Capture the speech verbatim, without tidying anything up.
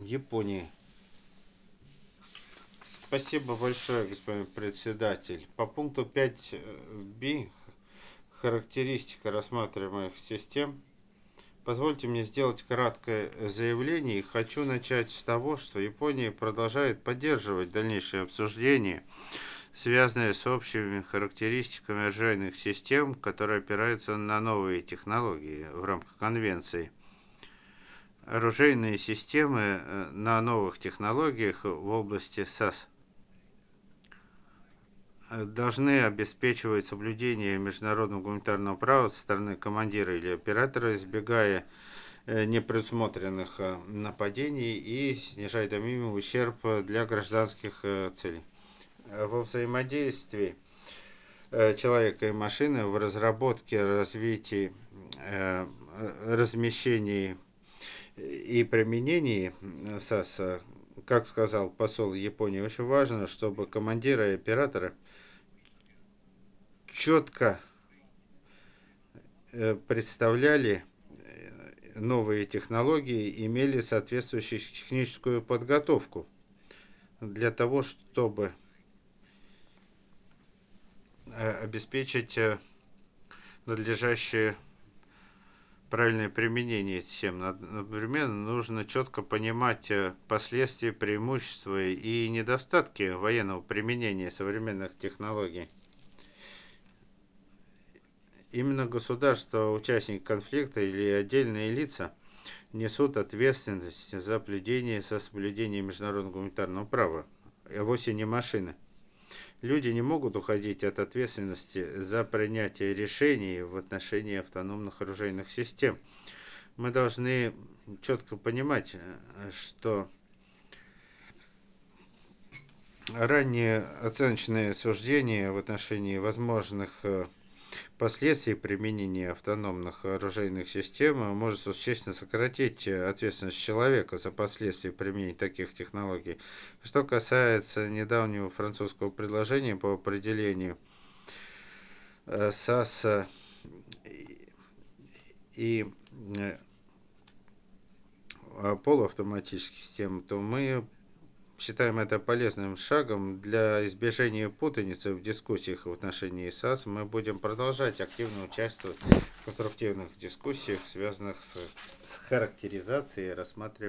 Японии. Спасибо большое, господин председатель. По пункту пять би характеристика рассматриваемых систем. Позвольте мне сделать краткое заявление. Хочу начать с того, что Япония продолжает поддерживать дальнейшее обсуждение, связанное с общими характеристиками оружейных систем, которые опираются на новые технологии в рамках конвенции. Оружейные системы на новых технологиях в области САС должны обеспечивать соблюдение международного гуманитарного права со стороны командира или оператора, избегая непредусмотренных нападений и снижая до минимума ущерб для гражданских целей. Во взаимодействии человека и машины в разработке, развитии, размещении и применении САС, как сказал посол Японии, очень важно, чтобы командиры и операторы четко представляли новые технологии, имели соответствующую техническую подготовку для того, чтобы обеспечить надлежащее правильное применение систем. Например, нужно четко понимать последствия, преимущества и недостатки военного применения современных технологий. Именно государства, участники конфликта или отдельные лица несут ответственность за соблюдение, за соблюдение международного гуманитарного права, а вовсе не машины. Люди не могут уходить от ответственности за принятие решений в отношении автономных оружейных систем. Мы должны четко понимать, что ранние оценочные суждения в отношении возможных последствий применения автономных оружейных систем может существенно сократить ответственность человека за последствия применения таких технологий. Что касается недавнего французского предложения по определению САС и полуавтоматических систем, то мы считаем это полезным шагом для избежания путаницы в дискуссиях в отношении САС. Мы будем продолжать активно участвовать в конструктивных дискуссиях, связанных с характеризацией и рассматриванием